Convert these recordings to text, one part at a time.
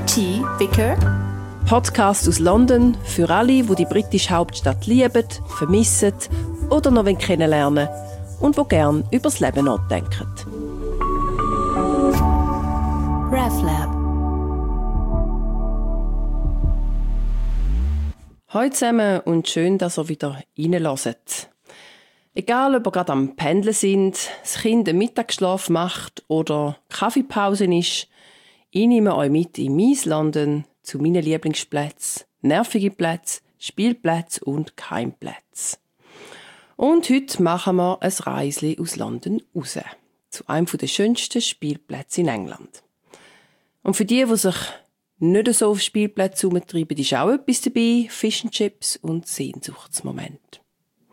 Tea Vicar. Podcast aus London für alle, die die britische Hauptstadt lieben, vermissen oder noch kennenlernen und die gerne über das Leben nachdenken. RefLab. Hallo zusammen und schön, dass ihr wieder reinhört. Egal, ob ihr gerade am Pendeln sind, das Kind einen Mittagsschlaf macht oder Kaffeepause ist, ich nehme euch mit in mein London zu meinen Lieblingsplätzen, nervige Plätze, Spielplätze und Geheimplätze. Und heute machen wir ein Reisli aus London raus, zu einem der schönsten Spielplätze in England. Und für die sich nicht so auf Spielplätze herumtreiben, ist auch etwas dabei, Fish and Chips und Sehnsuchtsmoment.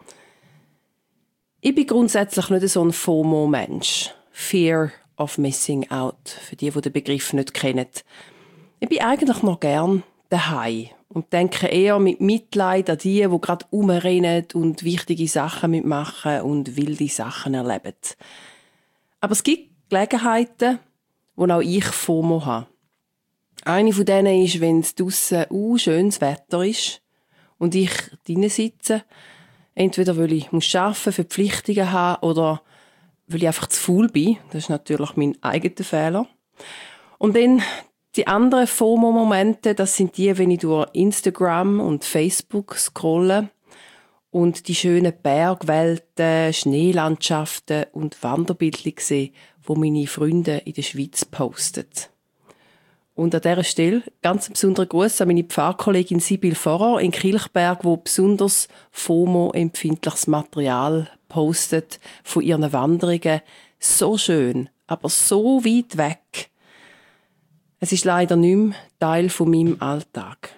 Ich bin grundsätzlich nicht so ein FOMO-Mensch. Fear of Missing Out, für die den Begriff nicht kennen. Ich bin eigentlich noch gern daheim und denke eher mit Mitleid an die gerade rumrennen und wichtige Sachen mitmachen und wilde Sachen erleben. Aber es gibt Gelegenheiten, wo auch ich FOMO habe. Eine von denen ist, wenn es draussen schönes Wetter ist und ich drinnen sitze. Entweder weil ich arbeiten, Verpflichtungen habe oder weil ich einfach zu faul bin. Das ist natürlich mein eigener Fehler. Und dann die anderen FOMO-Momente, das sind die, wenn ich durch Instagram und Facebook scrolle und die schönen Bergwelten, Schneelandschaften und Wanderbildchen sehe, die meine Freunde in der Schweiz posten. Und an dieser Stelle ganz besonderer Gruß an meine Pfarrkollegin Sibyl Vorer in Kilchberg, die besonders FOMO-empfindliches Material postet von ihren Wanderungen. So schön, aber so weit weg. Es ist leider nicht mehr Teil von meinem Alltag.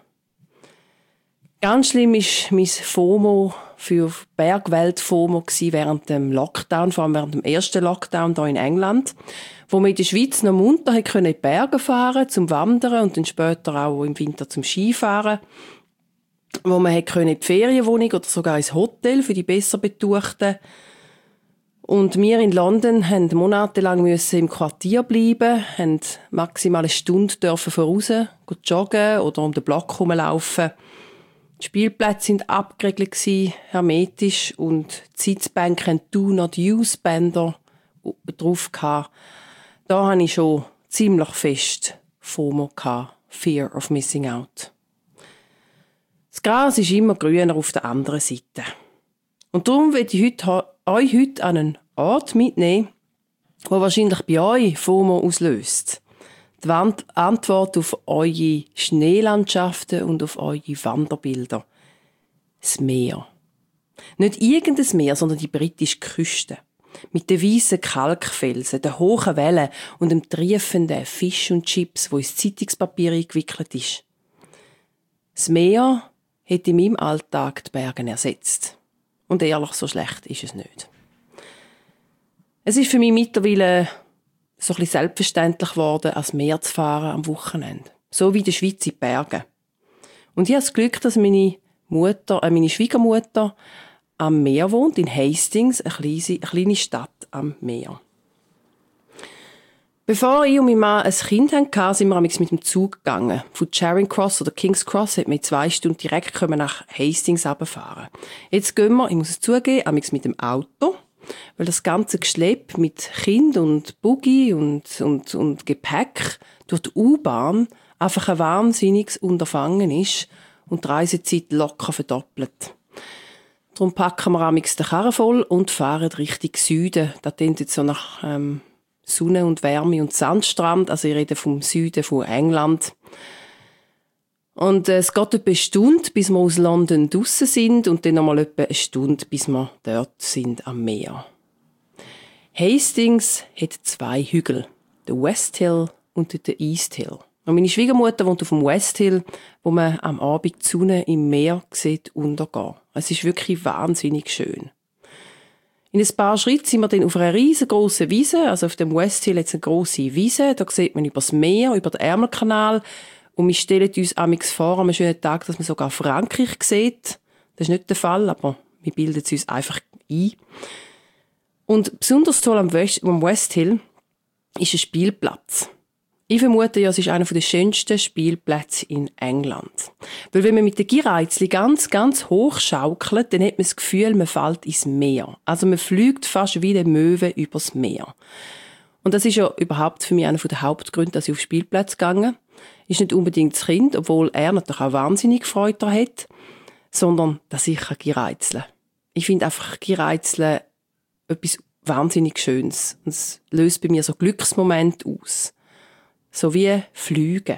Ganz schlimm war mein FOMO für Bergwelt-FOMO während dem Lockdown, vor allem während dem ersten Lockdown hier in England, wo man in der Schweiz noch munter in die Berge fahren zum Wandern und dann später auch im Winter zum Skifahren, wo man in die Ferienwohnung oder sogar ins Hotel für die besser Betuchten. Und wir in London mussten monatelang im Quartier bleiben, haben maximal eine Stunde voraus joggen oder um den Block herumlaufen. Die Spielplätze waren abgeriegelt, hermetisch, und die Sitzbänke hatten Do-Not-Use-Bänder drauf. Da hatte ich schon ziemlich fest FOMO, Fear of Missing Out. Das Gras ist immer grüner auf der anderen Seite. Und darum möchte ich euch heute an einen Ort mitnehmen, der wahrscheinlich bei euch FOMO auslöst. Die Antwort auf eure Schneelandschaften und auf eure Wanderbilder. Das Meer. Nicht irgendein Meer, sondern die britische Küste. Mit den weißen Kalkfelsen, den hohen Wellen und dem triefenden Fish und Chips, wo ins Zeitungspapier eingewickelt ist. Das Meer hat in meinem Alltag die Berge ersetzt. Und ehrlich, so schlecht ist es nicht. Es ist für mich mittlerweile so ein bisschen selbstverständlich geworden, ans Meer zu fahren am Wochenende. So wie in der Schweiz in die Berge. Und ich habe das Glück, dass meine Schwiegermutter am Meer wohnt, in Hastings, eine kleine Stadt am Meer. Bevor ich und mein Mann ein Kind hatten, sind wir mit dem Zug gegangen. Von Charing Cross oder King's Cross hat man 2 Stunden direkt nach Hastings runterfahren. Jetzt gehen wir, ich muss es zugeben, mit dem Auto, weil das ganze Geschlepp mit Kind und Buggy und Gepäck durch die U-Bahn einfach ein wahnsinniges Unterfangen ist und die Reisezeit locker verdoppelt. Darum packen wir den Karren voll und fahren Richtung Süden. Das klingt jetzt so nach Sonne und Wärme und Sandstrand. Also ich rede vom Süden von England. Und es geht etwa eine Stunde, bis wir aus London draussen sind und dann nochmal etwa eine Stunde, bis wir dort sind am Meer. Hastings hat 2 Hügel, den West Hill und den East Hill. Und meine Schwiegermutter wohnt auf dem West Hill, wo man am Abend die Sonne im Meer sieht untergehen. Es ist wirklich wahnsinnig schön. In ein paar Schritten sind wir dann auf einer riesengroßen Wiese, also auf dem West Hill jetzt eine grosse Wiese, da sieht man über das Meer, über den Ärmelkanal, und wir stellen uns amigs vor, an einem schönen Tag, dass man sogar Frankreich sieht. Das ist nicht der Fall, aber wir bilden es uns einfach ein. Und besonders toll am West Hill ist ein Spielplatz. Ich vermute ja, es ist einer der schönsten Spielplätze in England. Weil wenn man mit den Gierreizli ganz, ganz hoch schaukelt, dann hat man das Gefühl, man fällt ins Meer. Also man fliegt fast wie eine Möwe übers Meer. Und das ist ja überhaupt für mich einer der Hauptgründe, dass ich auf Spielplätze gegangen. Ist nicht unbedingt das Kind, obwohl er natürlich auch wahnsinnig Freude daran hat, sondern dass ich Gierreizeln kann. Ich finde einfach Gierreizeln etwas wahnsinnig Schönes. Und es löst bei mir so Glücksmomente aus. So wie Flüge.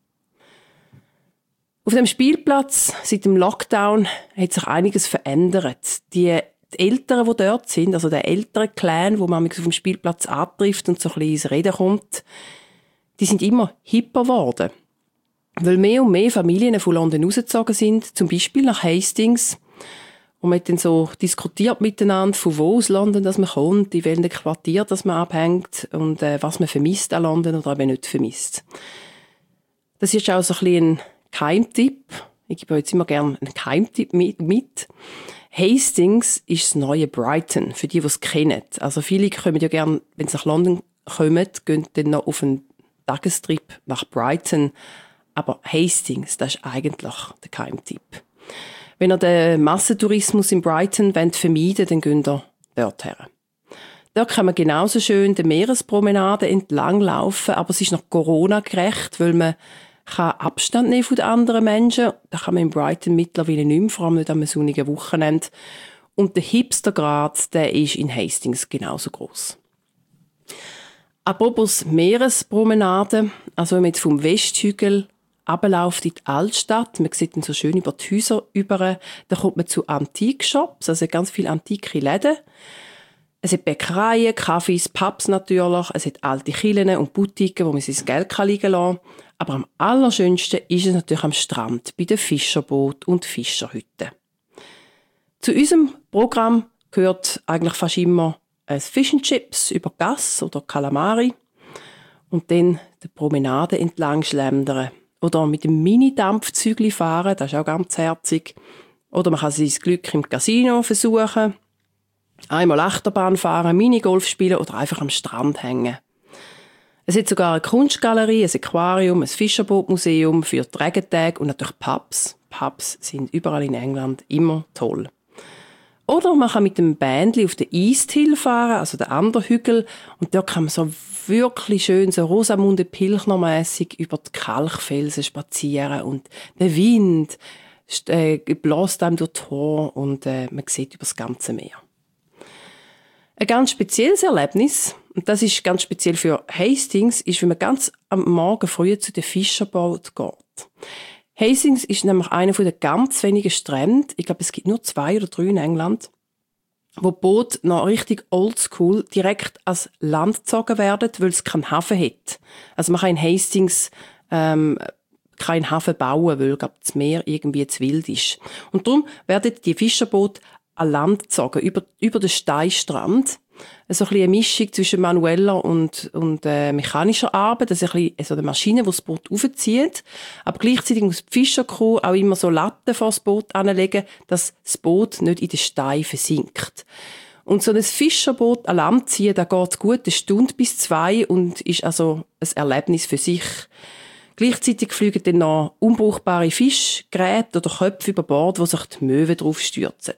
Auf dem Spielplatz seit dem Lockdown hat sich einiges verändert. Die Eltern, die dort sind, also der ältere Clan, wo man auf dem Spielplatz antrifft und so ein bisschen ins Reden kommt, die sind immer hipper geworden. Weil mehr und mehr Familien von London rausgezogen sind, zum Beispiel nach Hastings. Und man hat dann so diskutiert miteinander, von wo aus London dass man kommt, in welchem Quartier dass man abhängt und was man vermisst an London oder eben nicht vermisst. Das ist auch so ein bisschen ein Geheimtipp. Ich gebe jetzt immer gerne einen Geheimtipp mit. Hastings ist das neue Brighton, für die es kennen. Also viele kommen ja gerne, wenn sie nach London kommen, gehen dann noch auf einen Tagestrip nach Brighton. Aber Hastings, das ist eigentlich der Geheimtipp. Wenn ihr den Massentourismus in Brighton vermeiden wollt, dann geht ihr dort her. Dort kann man genauso schön die Meerespromenade entlang laufen, aber es ist noch Corona-gerecht, weil man kann Abstand nehmen von den anderen Menschen. Das kann man in Brighton mittlerweile nicht mehr, vor allem nicht am sonnigen Wochenende. Und der Hipstergrad, der ist in Hastings genauso gross. Apropos Meerespromenade, also wenn man jetzt vom Westhügel runterläuft in die Altstadt, man sieht dann so schön über die Häuser rüber, dann kommt man zu Antikshops, also ganz viele antike Läden. Es hat Bäckereien, Cafés, Pubs natürlich, es hat alte Kirchen und Boutiquen, wo man sein Geld liegen lassen kann. Aber am allerschönsten ist es natürlich am Strand, bei den Fischerbooten und Fischerhütten. Zu unserem Programm gehört eigentlich fast immer ein Fish and Chips über Gas oder Calamari und dann die Promenade entlang schlendern. Oder mit dem Mini-Dampfzügli fahren, das ist auch ganz herzig. Oder man kann sein Glück im Casino versuchen. Einmal Achterbahn fahren, Minigolf spielen oder einfach am Strand hängen. Es hat sogar eine Kunstgalerie, ein Aquarium, ein Fischerbootmuseum für die Regentage und natürlich Pubs. Pubs sind überall in England immer toll. Oder man kann mit dem Bändli auf den East Hill fahren, also den anderen Hügel, und dort kann man so wirklich schön so Rosamunde Pilchner-mässig über die Kalkfelsen spazieren und der Wind bläst einem durch die Haare und man sieht über das ganze Meer. Ein ganz spezielles Erlebnis, und das ist ganz speziell für Hastings, ist, wenn man ganz am Morgen früh zu den Fischerbooten geht. Hastings ist nämlich einer der ganz wenigen Strände, ich glaube, es gibt nur 2 oder 3 in England, wo die Boote noch richtig oldschool direkt ans Land gezogen werden, weil es keinen Hafen hat. Also man kann in Hastings keinen Hafen bauen, weil das Meer irgendwie zu wild ist. Und darum werden die Fischerboote an Land gezogen, über den Steinstrand. So ein bisschen eine Mischung zwischen manueller und mechanischer Arbeit. Das ist ein bisschen so eine Maschine, die das Boot aufzieht. Aber gleichzeitig muss die Fischercrew auch immer so Latten vor das Boot anlegen, dass das Boot nicht in den Stein versinkt. Und so ein Fischerboot an Land ziehen, da geht gut 1 Stunde bis 2 und ist also ein Erlebnis für sich. Gleichzeitig fliegen dann noch unbrauchbare Fischgräte oder Köpfe über Bord, wo sich die Möwen drauf stürzen.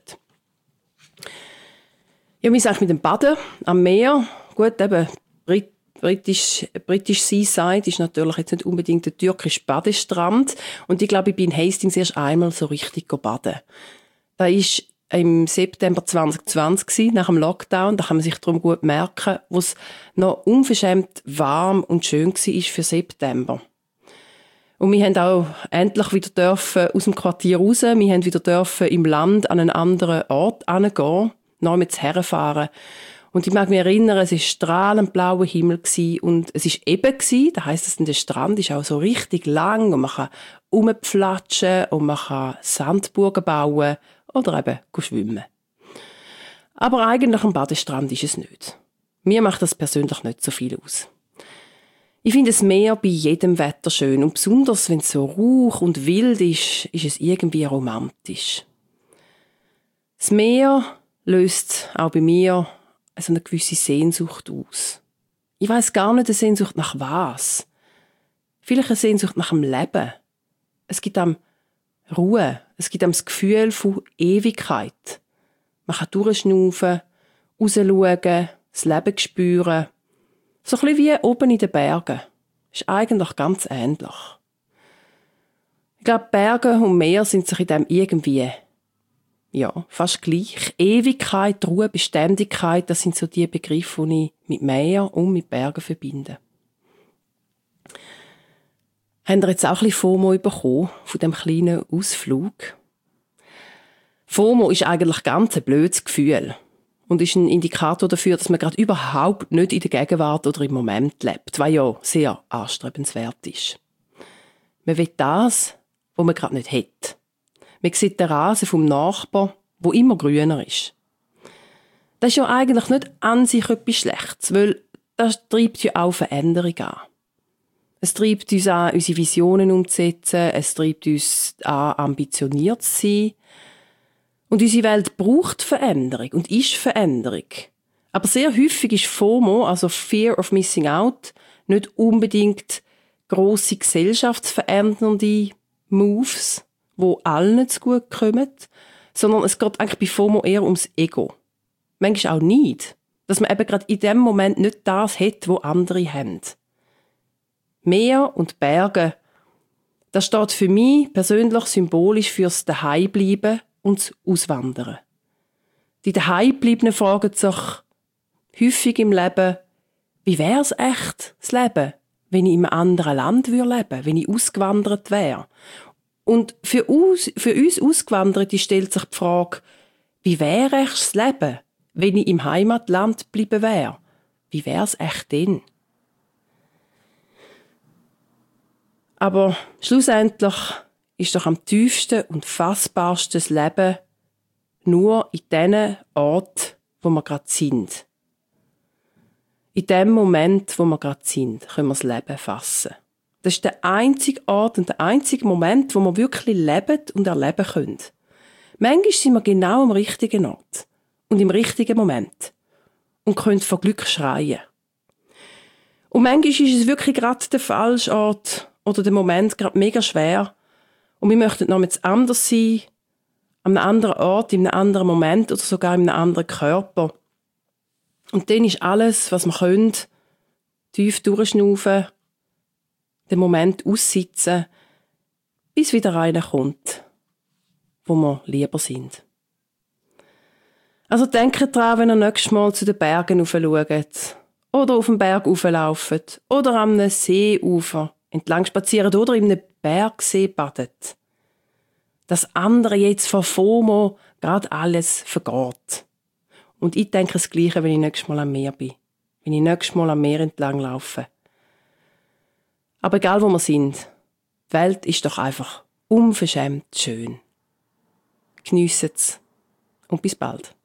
Ja, wie gesagt, mit dem Baden am Meer, gut, eben, British Seaside ist natürlich jetzt nicht unbedingt der türkische Badestrand. Und ich glaube, ich bin in Hastings erst einmal so richtig baden. Da war im September 2020 nach dem Lockdown, da kann man sich darum gut merken, wo es noch unverschämt warm und schön war für September. Und wir haben auch endlich wieder dürfen aus dem Quartier raus, wir haben wieder dürfen im Land an einen anderen Ort hingehen, noch mit herfahren. Und ich mag mich erinnern, es war strahlend blauer Himmel und es war eben, das heisst, dass der Strand ist auch so richtig lang und man kann rumpflatschen und man kann Sandburgen bauen oder eben schwimmen. Aber eigentlich ein Badestrand ist es nicht. Mir macht das persönlich nicht so viel aus. Ich finde das Meer bei jedem Wetter schön und besonders, wenn es so rauch und wild ist es irgendwie romantisch. Das Meer löst auch bei mir eine gewisse Sehnsucht aus. Ich weiss gar nicht, eine Sehnsucht nach was. Vielleicht eine Sehnsucht nach dem Leben. Es gibt einem Ruhe. Es gibt einem das Gefühl von Ewigkeit. Man kann durchschnaufen, rausschauen, das Leben spüren. So ein bisschen wie oben in den Bergen. Ist eigentlich ganz ähnlich. Ich glaube, Berge und Meer sind sich in dem irgendwie, fast gleich. Ewigkeit, Ruhe, Beständigkeit, das sind so die Begriffe, die ich mit Meer und mit Bergen verbinde. Habt ihr jetzt auch ein bisschen FOMO bekommen von diesem kleinen Ausflug? FOMO ist eigentlich ganz ein blödes Gefühl und ist ein Indikator dafür, dass man gerade überhaupt nicht in der Gegenwart oder im Moment lebt, was ja sehr anstrebenswert ist. Man will das, was man gerade nicht hat. Man sieht den Rasen vom Nachbarn, wo immer grüner ist. Das ist ja eigentlich nicht an sich etwas Schlechtes, weil das treibt ja auch Veränderung an. Es treibt uns an, unsere Visionen umzusetzen, es treibt uns an, ambitioniert zu sein. Und unsere Welt braucht Veränderung und ist Veränderung. Aber sehr häufig ist FOMO, also Fear of Missing Out, nicht unbedingt grosse gesellschaftsverändernde Moves, wo allen zu gut kommen, sondern es geht eigentlich bei FOMO eher ums Ego. Manchmal auch nicht, dass man eben gerade in dem Moment nicht das hat, was andere haben. Meer und Berge, das steht für mich persönlich symbolisch fürs Daheimbleiben und das Auswandern. Die Daheimbleibenden fragen sich häufig im Leben, wie wäre es echt, das Leben, wenn ich in einem anderen Land leben würde, wenn ich ausgewandert wäre. Und für uns Ausgewanderte stellt sich die Frage, wie wäre echt das Leben, wenn ich im Heimatland geblieben wäre? Wie wäre es echt denn? Aber schlussendlich ist doch am tiefsten und fassbarsten das Leben nur in den Ort, wo wir gerade sind. In dem Moment, wo wir gerade sind, können wir das Leben fassen. Das ist der einzige Ort und der einzige Moment, wo wir wirklich leben und erleben können. Manchmal sind wir genau am richtigen Ort und im richtigen Moment und können vor Glück schreien. Und manchmal ist es wirklich gerade der falsche Ort oder der Moment gerade mega schwer und wir möchten noch jetzt anders sein, an einem anderen Ort, in einem anderen Moment oder sogar in einem anderen Körper. Und dann ist alles, was wir können, tief durchschnaufen, den Moment aussitzen, bis wieder einer kommt, wo wir lieber sind. Also denkt dran, wenn ihr nächstes Mal zu den Bergen raufschaut oder auf den Berg rauflauft oder am Seeufer entlang spaziert oder in einem Bergsee badet, dass andere jetzt vor FOMO gerade alles vergeht. Und ich denke das Gleiche, wenn ich nächstes Mal am Meer bin. Wenn ich nächstes Mal am Meer entlang laufe. Aber egal wo wir sind, die Welt ist doch einfach unverschämt schön. Geniessen's und bis bald.